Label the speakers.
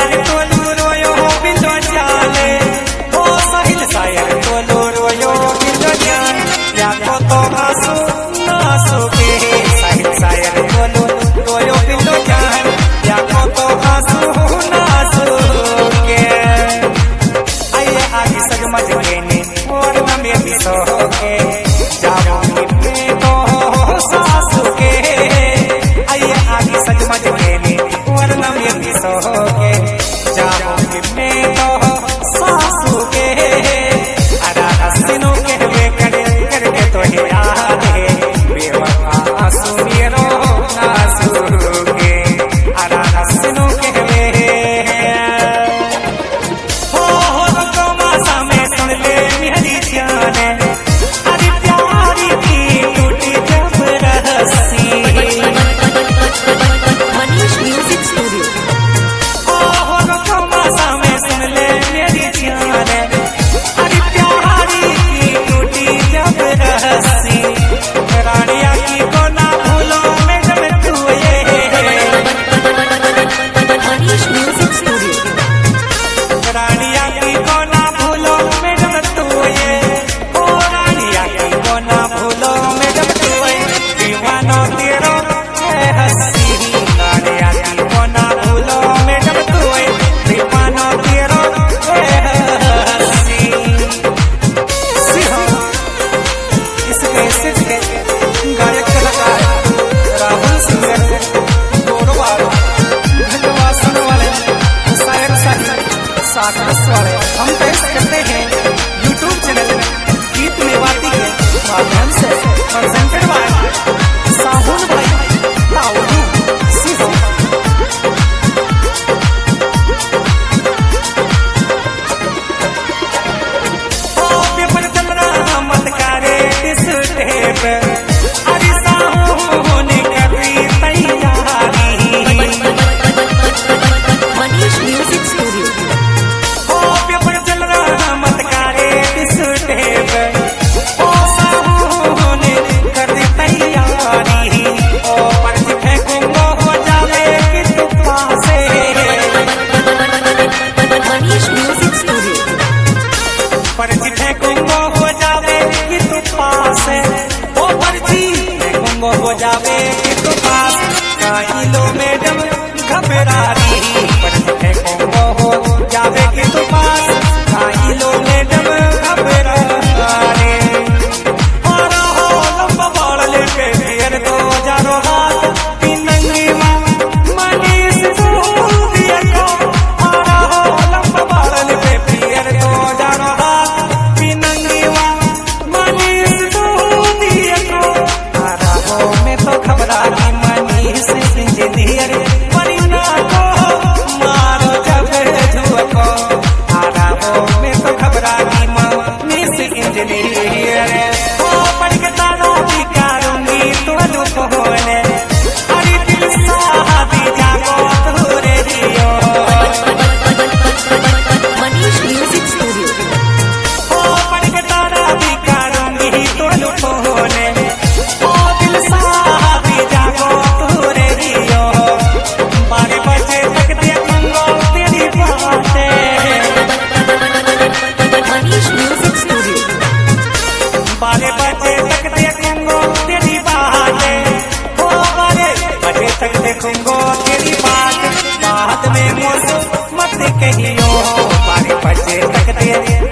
Speaker 1: शायर तोलू रोयो बिंदो जाले ओ साहिल शायर तोलू रोयो बिंदो जान या को तो आंसू ना सोके साहिल शायर तोलू रोयो बिंदो जान या को तो आंसू ना सोके आइए आगे सजमज लेने और न मेरी सोके जाओ मिलने तो सासू के आइए आगे सजमज लेने और न मेरी सोके जाओ मिलने तो सासू के अरारा सिनों के वे करके तो ही आगे बेवफा आंसू मेरो नासू के अरारा सिनों के वे हो तो मासा में सुन ले मेरी जान अरे प्यारी की टूटी जब रस्सी
Speaker 2: मनीष म्यूजिक स्टूडियो
Speaker 1: हो तो मासा में सुन ले मेरी जान अरे प्यारी की टूटी जब रस्सी रानिया की को ना भूलो मैडम तू ये
Speaker 2: मनीष म्यूजिक स्टूडियो
Speaker 1: रानिया की को ना भूलो मैडम तू ये ओ रानिया की को ना भूलो मैडम तू ये दीवानो तेरो है हंसी रानिया की को ना भूलो मैडम तू ये दीवानो तेरो है हंसी इसके सिर्फ के गायक कलाकार राहुल सिंह गोरवाल घटवासन वाले शायर साकस वाले हम पेश करते हैं यूट्यूब चैनल गीत मेवाती के माध्यम से प्रेजेंटेड बाय साहुल भाई ताऊलू सिंह ओ पेपर चलना मत करे इस टेप अरे साहू होने करी तैयारी
Speaker 2: मनीष म्यूजिक स्टूडियो
Speaker 1: ओ पेपर चल रहा मत करे इस टेप ओ साहू होने करी तैयारी ओ पर्ची फेंकूंगा हो जावे कि तू पासे
Speaker 2: मनीष म्यूजिक स्टूडियो
Speaker 1: पर्ची फेंकूंगा हो जावे कि तू पासे ओ पर्ची फेंकूंगा हो जावे कि तू पास काइलो मैडम घबरारी पर्ची फेंकूंगा हो जावे कि तू पास काइलो मैडम घबरारी और हो लंबा बाल लेके फिर तो जानो हाथ पिनंगी मां मनीष दूधिया को और हो लंबा बाल लेके फिर तो जानो हाथ पिनंगी मां मनीष दूधिया को और हो मैं तो घबराती मनीष इंजीनियर मरीना को मारो जब झुको और हो मैं तो घबराती मनीष इंजीनियर ओ पढ़ के तारा भी करूंगी तो दुख होने अरे दिल साहबी जागो तोरे दियो
Speaker 2: मनीष म्यूजिक स्टूडियो
Speaker 1: ओ पढ़ के तारा भी करूंगी तो दुख होने ओ दिल साहबी जागो तोरे दियो 12 बजे तक देखूंगा तेरी बातें
Speaker 2: मनीष म्यूजिक स्टूडियो
Speaker 1: 12 बजे तक देखूंगा तेरी बातें ओ 12 बजे तक देखूंगा तेरी बात बाद में मुझसे मत कहियो 12 बजे तक